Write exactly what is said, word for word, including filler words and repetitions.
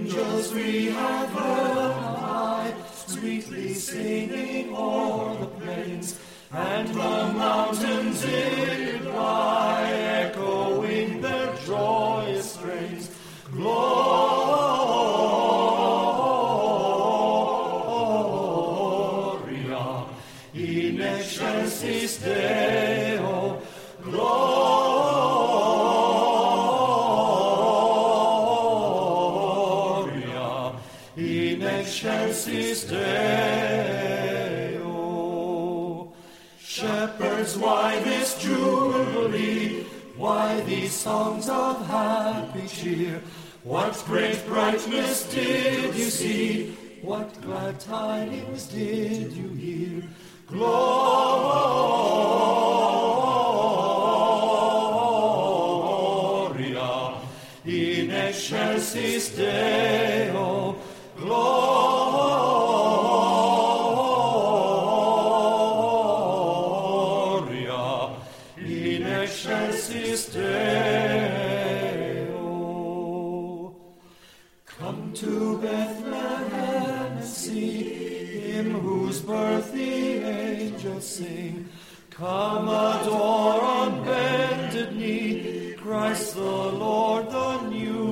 angels we have heard high, sweetly singing o'er the plains, and the mountains in reply, echoing their joyous strains. Gloria in excelsis Deo. Gloria in excelsis Deo. Shepherds, why this jubilee? Why these songs of happy cheer? What great brightness did you see? What glad tidings did you hear? Gloria in excelsis Deo. Gloria in excelsis Deo. Come to Bethlehem and see him whose birth the angels sing. Come adore on bended knee Christ the Lord, the new